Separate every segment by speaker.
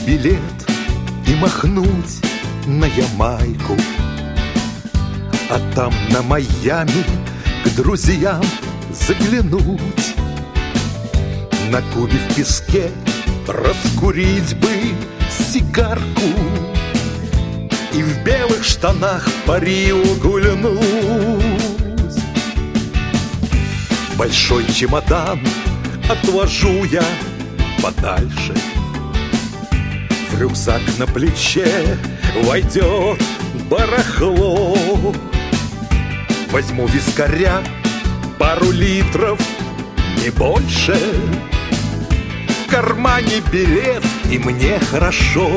Speaker 1: билет и махнуть на Ямайку, а там на Майами к друзьям заглянуть. На Кубе в песке раскурить бы сигарку и в белых штанах по Рио гулянуть. Большой чемодан отложу я подальше, в рюкзак на плече войдет барахло. Возьму вискаря пару литров, не больше. В кармане билет, и мне хорошо.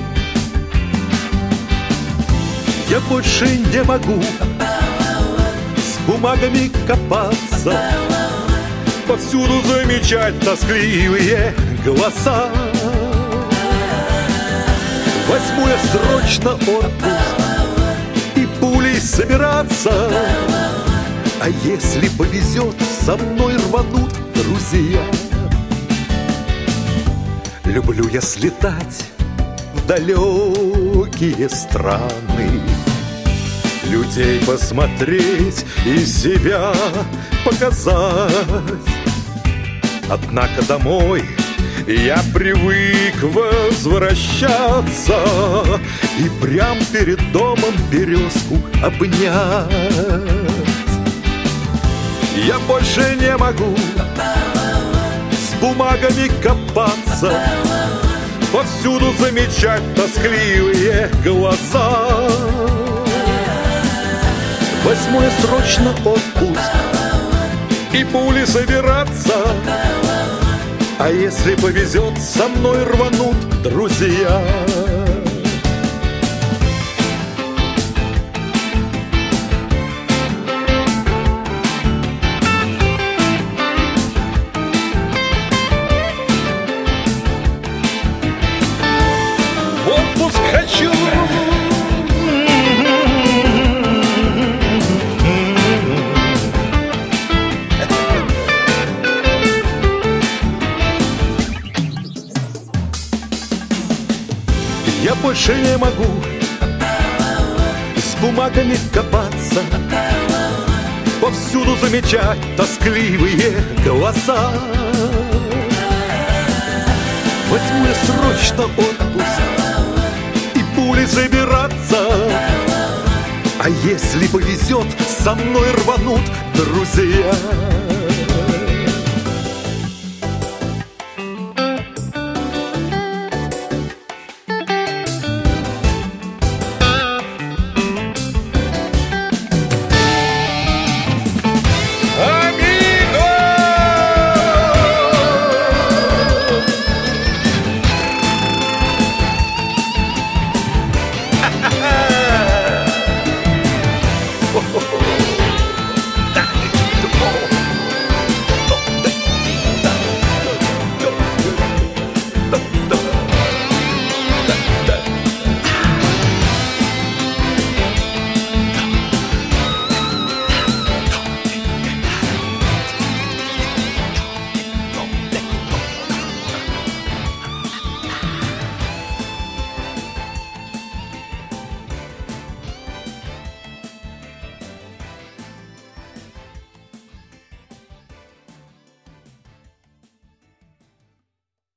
Speaker 1: Я больше не могу с бумагами копаться, повсюду замечать тоскливые голоса. Возьму я срочно отпуск и пулей собираться, а если повезет, со мной рванут друзья. Люблю я слетать в далекие страны, людей посмотреть и себя показать. Однако домой я привык возвращаться и прям перед домом березку обнять. Я больше не могу с бумагами копаться, повсюду замечать тоскливые глаза. Возьму я срочно отпуск и пули собираться, а если повезет, со мной рванут друзья. В отпуск хочу. Я больше не могу с бумагами копаться, повсюду замечать тоскливые голоса. Возьму я срочно отпуск и пули собираться, а если повезет, со мной рванут друзья.